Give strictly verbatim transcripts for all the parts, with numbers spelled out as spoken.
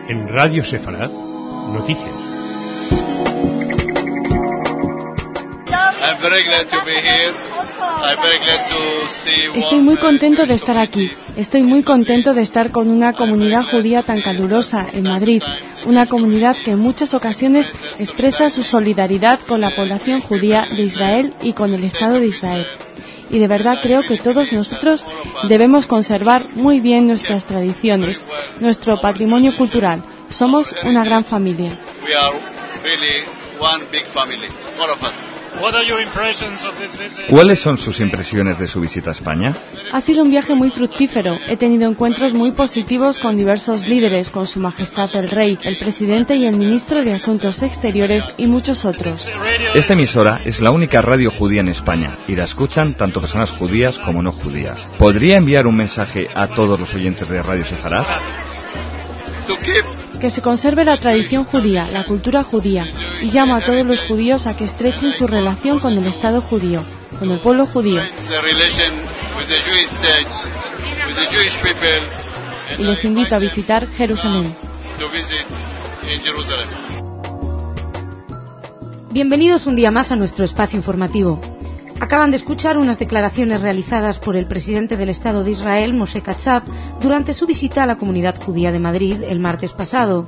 En Radio Sefarad, noticias. Estoy muy contento de estar aquí. Estoy muy contento de estar con una comunidad judía tan calurosa en Madrid. Una comunidad que en muchas ocasiones expresa su solidaridad con la población judía de Israel y con el Estado de Israel. Y de verdad creo que todos nosotros debemos conservar muy bien nuestras tradiciones, nuestro patrimonio cultural. Somos una gran familia. ¿Cuáles son sus impresiones de su visita a España? Ha sido un viaje muy fructífero. He tenido encuentros muy positivos con diversos líderes, con Su Majestad el Rey, el Presidente y el Ministro de Asuntos Exteriores y muchos otros. Esta emisora es la única radio judía en España y la escuchan tanto personas judías como no judías. ¿Podría enviar un mensaje a todos los oyentes de Radio Sefarad? Que se conserve la tradición judía, la cultura judía, y llamo a todos los judíos a que estrechen su relación con el Estado judío, con el pueblo judío. Y les invito a visitar Jerusalén. Bienvenidos un día más a nuestro espacio informativo. Acaban de escuchar unas declaraciones realizadas por el presidente del Estado de Israel, Moshe Katsav, durante su visita a la comunidad judía de Madrid el martes pasado.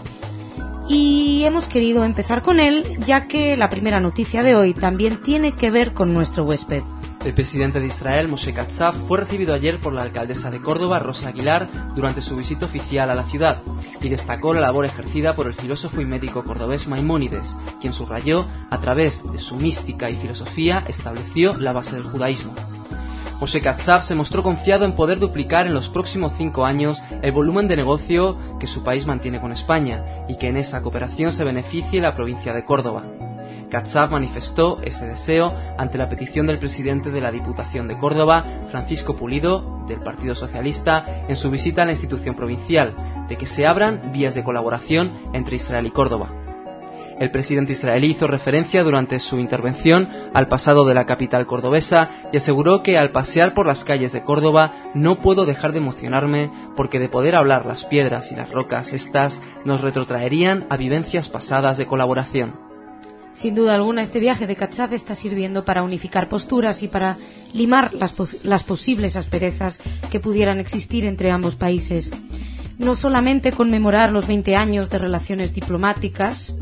Y hemos querido empezar con él, ya que la primera noticia de hoy también tiene que ver con nuestro huésped. El presidente de Israel, Moshe Katsav, fue recibido ayer por la alcaldesa de Córdoba, Rosa Aguilar, durante su visita oficial a la ciudad, y destacó la labor ejercida por el filósofo y médico cordobés Maimónides, quien subrayó, a través de su mística y filosofía, estableció la base del judaísmo. Moshe Katsav se mostró confiado en poder duplicar en los próximos cinco años el volumen de negocio que su país mantiene con España, y que en esa cooperación se beneficie la provincia de Córdoba. Katsav manifestó ese deseo ante la petición del presidente de la Diputación de Córdoba, Francisco Pulido, del Partido Socialista, en su visita a la institución provincial, de que se abran vías de colaboración entre Israel y Córdoba. El presidente israelí hizo referencia durante su intervención al pasado de la capital cordobesa y aseguró que al pasear por las calles de Córdoba no puedo dejar de emocionarme porque de poder hablar las piedras y las rocas estas nos retrotraerían a vivencias pasadas de colaboración. Sin duda alguna, este viaje de Katsav está sirviendo para unificar posturas y para limar las, pos- las posibles asperezas que pudieran existir entre ambos países. No solamente conmemorar los veinte años de relaciones diplomáticas,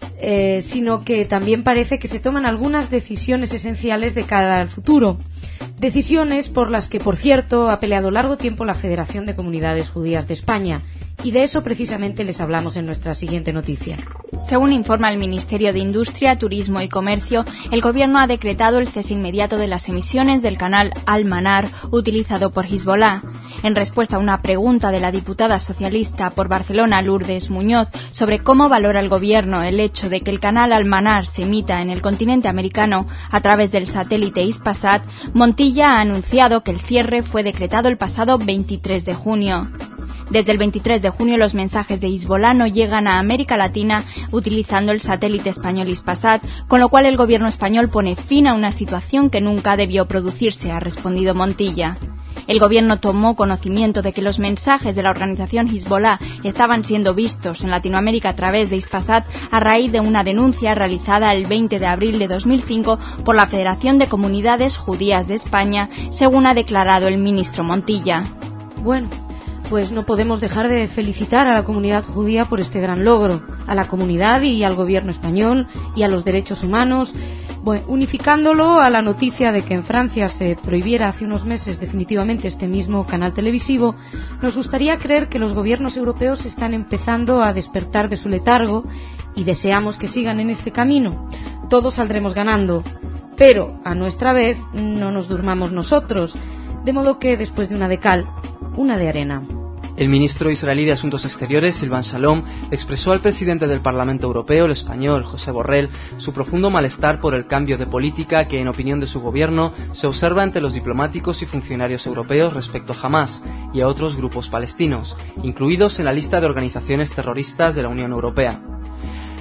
eh, sino que también parece que se toman algunas decisiones esenciales de cara al futuro. Decisiones por las que, por cierto, ha peleado largo tiempo la Federación de Comunidades Judías de España. Y de eso precisamente les hablamos en nuestra siguiente noticia. Según informa el Ministerio de Industria, Turismo y Comercio, el Gobierno ha decretado el cese inmediato de las emisiones del canal Al-Manar utilizado por Hezbollah. En respuesta a una pregunta de la diputada socialista por Barcelona, Lourdes Muñoz, sobre cómo valora el Gobierno el hecho de que el canal Al-Manar se emita en el continente americano a través del satélite Hispasat, Montilla ha anunciado que el cierre fue decretado el pasado veintitrés de junio. Desde el veintitrés de junio los mensajes de Hezbollah no llegan a América Latina utilizando el satélite español Hispasat, con lo cual el gobierno español pone fin a una situación que nunca debió producirse, ha respondido Montilla. El gobierno tomó conocimiento de que los mensajes de la organización Hezbollah estaban siendo vistos en Latinoamérica a través de Hispasat a raíz de una denuncia realizada el veinte de abril de dos mil cinco por la Federación de Comunidades Judías de España, según ha declarado el ministro Montilla. Bueno, pues no podemos dejar de felicitar a la comunidad judía por este gran logro, a la comunidad y al gobierno español y a los derechos humanos, bueno, unificándolo a la noticia de que en Francia se prohibiera hace unos meses definitivamente este mismo canal televisivo. Nos gustaría creer que los gobiernos europeos están empezando a despertar de su letargo y deseamos que sigan en este camino. Todos saldremos ganando, pero a nuestra vez no nos durmamos nosotros, de modo que después de una de cal, una de arena. El ministro israelí de Asuntos Exteriores, Silvan Shalom, expresó al presidente del Parlamento Europeo, el español José Borrell, su profundo malestar por el cambio de política que, en opinión de su gobierno, se observa entre los diplomáticos y funcionarios europeos respecto a Hamás y a otros grupos palestinos, incluidos en la lista de organizaciones terroristas de la Unión Europea.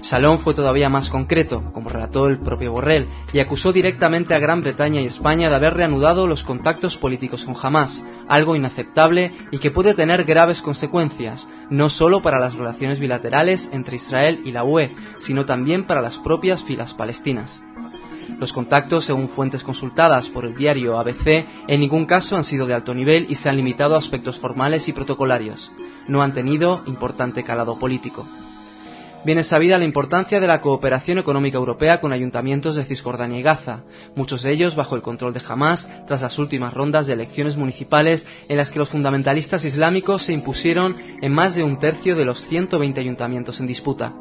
Shalom fue todavía más concreto, como relató el propio Borrell, y acusó directamente a Gran Bretaña y España de haber reanudado los contactos políticos con Hamás, algo inaceptable y que puede tener graves consecuencias, no solo para las relaciones bilaterales entre Israel y la U E, sino también para las propias filas palestinas. Los contactos, según fuentes consultadas por el diario A B C, en ningún caso han sido de alto nivel y se han limitado a aspectos formales y protocolarios. No han tenido importante calado político. Bien es sabida la importancia de la cooperación económica europea con ayuntamientos de Cisjordania y Gaza, muchos de ellos bajo el control de Hamás tras las últimas rondas de elecciones municipales en las que los fundamentalistas islámicos se impusieron en más de un tercio de los ciento veinte ayuntamientos en disputa.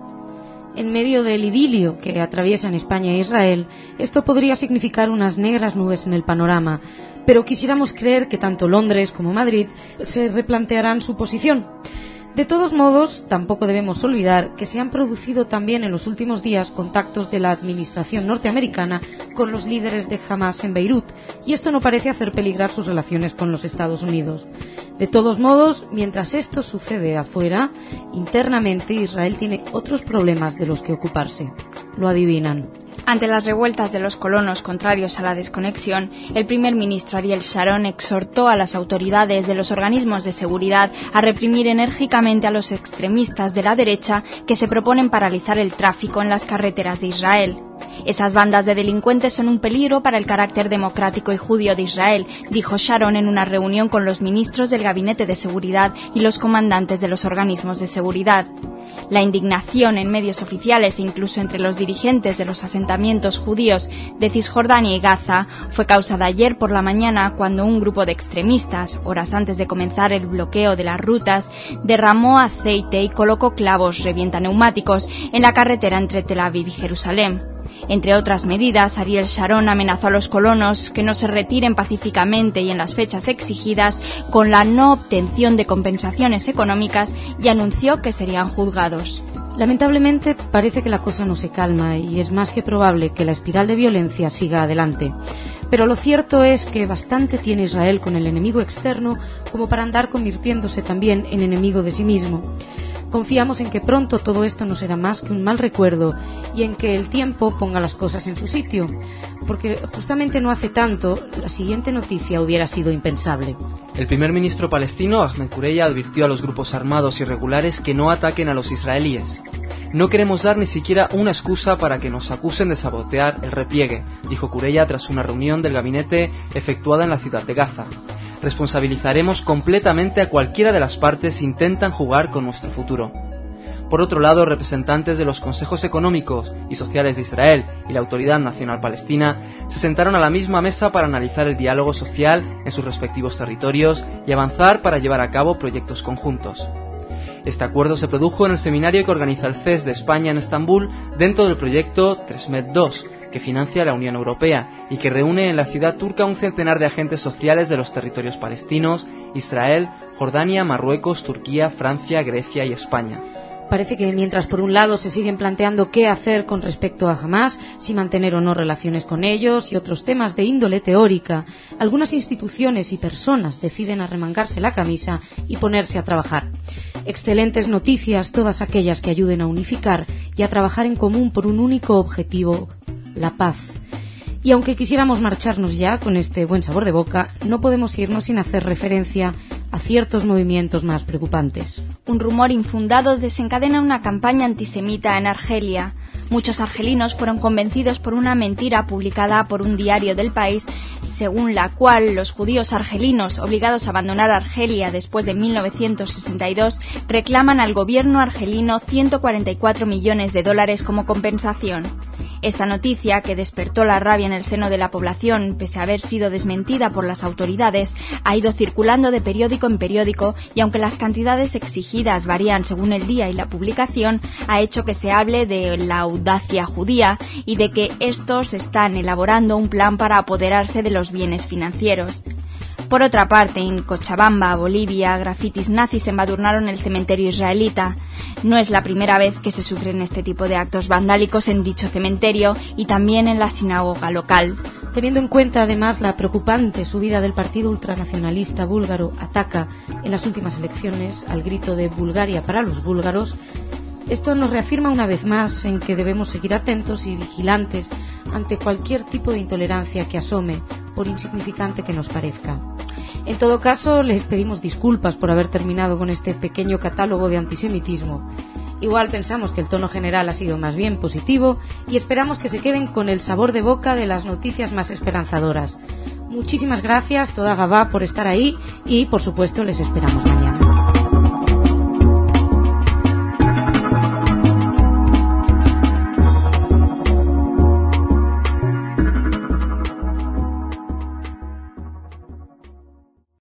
En medio del idilio que atraviesan España e Israel, esto podría significar unas negras nubes en el panorama, pero quisiéramos creer que tanto Londres como Madrid se replantearán su posición. De todos modos, tampoco debemos olvidar que se han producido también en los últimos días contactos de la administración norteamericana con los líderes de Hamás en Beirut, y esto no parece hacer peligrar sus relaciones con los Estados Unidos. De todos modos, mientras esto sucede afuera, internamente Israel tiene otros problemas de los que ocuparse. Lo adivinan. Ante las revueltas de los colonos contrarios a la desconexión, el primer ministro Ariel Sharon exhortó a las autoridades de los organismos de seguridad a reprimir enérgicamente a los extremistas de la derecha que se proponen paralizar el tráfico en las carreteras de Israel. Esas bandas de delincuentes son un peligro para el carácter democrático y judío de Israel, dijo Sharon en una reunión con los ministros del Gabinete de Seguridad y los comandantes de los organismos de seguridad. La indignación en medios oficiales e incluso entre los dirigentes de los asentamientos judíos de Cisjordania y Gaza fue causada ayer por la mañana cuando un grupo de extremistas, horas antes de comenzar el bloqueo de las rutas, derramó aceite y colocó clavos revientaneumáticos en la carretera entre Tel Aviv y Jerusalén. Entre otras medidas, Ariel Sharon amenazó a los colonos que no se retiren pacíficamente y en las fechas exigidas con la no obtención de compensaciones económicas y anunció que serían juzgados. Lamentablemente parece que la cosa no se calma y es más que probable que la espiral de violencia siga adelante. Pero lo cierto es que bastante tiene Israel con el enemigo externo como para andar convirtiéndose también en enemigo de sí mismo. Confiamos en que pronto todo esto no será más que un mal recuerdo y en que el tiempo ponga las cosas en su sitio, porque justamente no hace tanto la siguiente noticia hubiera sido impensable. El primer ministro palestino, Ahmed Kureya, advirtió a los grupos armados irregulares que no ataquen a los israelíes. No queremos dar ni siquiera una excusa para que nos acusen de sabotear el repliegue, dijo Kureya tras una reunión del gabinete efectuada en la ciudad de Gaza. Responsabilizaremos completamente a cualquiera de las partes si intentan jugar con nuestro futuro. Por otro lado, representantes de los consejos económicos y sociales de Israel y la Autoridad Nacional Palestina se sentaron a la misma mesa para analizar el diálogo social en sus respectivos territorios y avanzar para llevar a cabo proyectos conjuntos. Este acuerdo se produjo en el seminario que organiza el C E S de España en Estambul dentro del proyecto Tresmed dos, que financia la Unión Europea y que reúne en la ciudad turca un centenar de agentes sociales de los territorios palestinos, Israel, Jordania, Marruecos, Turquía, Francia, Grecia y España. Parece que mientras por un lado se siguen planteando qué hacer con respecto a Hamás, si mantener o no relaciones con ellos y otros temas de índole teórica, algunas instituciones y personas deciden arremangarse la camisa y ponerse a trabajar. Excelentes noticias todas aquellas que ayuden a unificar y a trabajar en común por un único objetivo: la paz. Y aunque quisiéramos marcharnos ya con este buen sabor de boca, no podemos irnos sin hacer referencia a ciertos movimientos más preocupantes. Un rumor infundado desencadena una campaña antisemita en Argelia. Muchos argelinos fueron convencidos por una mentira publicada por un diario del país, según la cual los judíos argelinos obligados a abandonar Argelia después de mil novecientos sesenta y dos reclaman al gobierno argelino ciento cuarenta y cuatro millones de dólares como compensación. Esta noticia, que despertó la rabia en el seno de la población, pese a haber sido desmentida por las autoridades, ha ido circulando de periódico en periódico y aunque las cantidades exigidas varían según el día y la publicación, ha hecho que se hable de la audacia judía y de que estos están elaborando un plan para apoderarse de los bienes financieros. Por otra parte, en Cochabamba, Bolivia, grafitis nazis embadurnaron el cementerio israelita. No es la primera vez que se sufren este tipo de actos vandálicos en dicho cementerio y también en la sinagoga local. Teniendo en cuenta además la preocupante subida del partido ultranacionalista búlgaro Ataka en las últimas elecciones al grito de Bulgaria para los búlgaros, Esto nos reafirma una vez más en que debemos seguir atentos y vigilantes ante cualquier tipo de intolerancia que asome, por insignificante que nos parezca. En todo caso, les pedimos disculpas por haber terminado con este pequeño catálogo de antisemitismo. Igual pensamos que el tono general ha sido más bien positivo y esperamos que se queden con el sabor de boca de las noticias más esperanzadoras. Muchísimas gracias, toda Gabá, por estar ahí y, por supuesto, les esperamos mañana.